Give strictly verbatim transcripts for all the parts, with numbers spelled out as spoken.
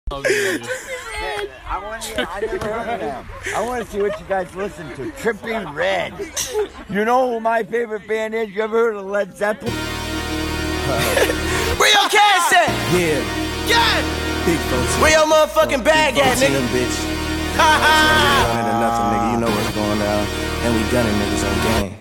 I want to. I never heard of them. I want to see what you guys listen to. Trippie Redd. You know who my favorite band is? You ever heard of Led Zeppelin? Where your cash at? Yeah. Yeah. Big folks. Where your motherfucking bag at, nigga? Them, bitch. Ha ha. Running nothing, nigga. You know what's going down. And we gunning niggas on game.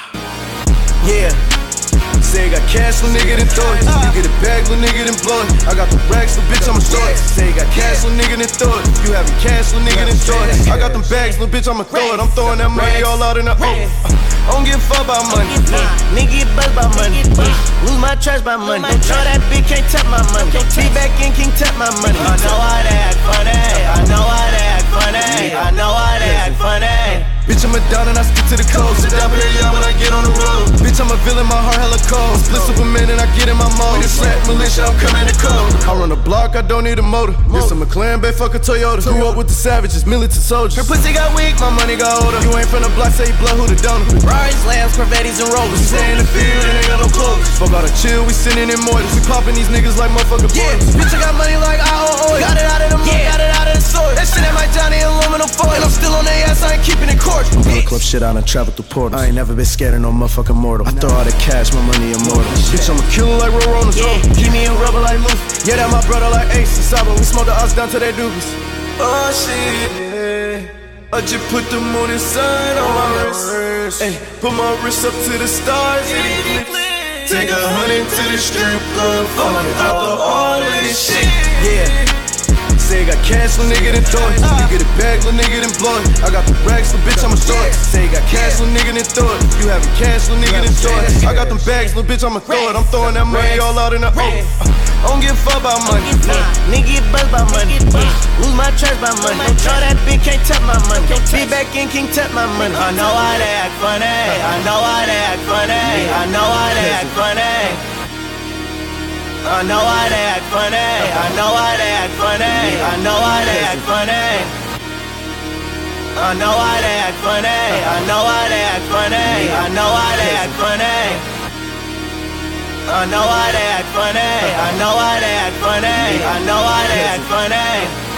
Yeah. Say got cash, little nigga, then throw it. You get a bag, little nigga, then blow it. I got the racks, little bitch, I'ma throw it. Say got cash, little nigga, then throw it. You having cash, little nigga, then throw it. I got them bags, little bitch, I'ma throw it. I'm throwing that money all out in the O. I don't give a fuck about money. Nigga get buzzed by money. Lose my trust by money. Show that bitch can't tap my money. Be back in, can't tap my money. I know how they act funny. I know how they act funny. I know how they act funny. Bitch, I'm a down and I stick to the code. Sit down here, y'all, when I get on the road. Bitch, I'm a villain, my heart hella cold. Split Superman and I get in my mode. Nigga slap militia, I'm coming to cold. I run a block, I don't need a motor. This a McLaren, bet fuck a Toyota. Grew up with the savages, militant soldiers. Her pussy got weak, my money got older. You ain't from the block, say you blood, who the donor? Rari's, Lambs, Corvettis, and Rovers. We stay in the field and ain't got no clothes. Fuck all the chill, we sitting in mortars. We popping these niggas like motherfucking yeah. boys. Bitch, I got money like I owe oil. Got it out of the mud, yeah. Got it out of the soil. That shit ain't my Johnny aluminum foil. And I'm still on their ass, I ain't keeping it cordial. Club shit, I done traveled through portals. I ain't never been scared of no motherfucking mortal. I throw all the cash, my money immortal. Bitch, I'm a killer like Roronas. Yeah, keep me in rubber like Moose. Yeah, that my brother like Ace and Saba. We smoke the us down to their doobies. Oh shit, yeah. I just put the moon and sun on my wrist. Ay, put my wrist up to the stars. Take a hundred to the strip club. Falling after all this shit. Yeah. Say got cash, little nigga, then throw it. You get a bag, little nigga, then blow it. I got the racks, little bitch, I'ma throw it. Say got cash, little nigga, then throw it. You having cash, little nigga, then throw it. I got them bags, little bitch, I'ma throw it. I'm throwing that money all out in the O. I don't give a fuck about money. Nigga get buzzed by money. Lose my trust by money. Show that bitch can't tap my money. Be back in, can't tap my money. I know how they act funny. I know how they act funny. I know how they act funny. I know how they act funny. I know how they act funny. I know how they act funny. I know how they act funny. I know how they act funny. I know how they act funny. I know how they act funny. I know how they act funny. I know how they act funny.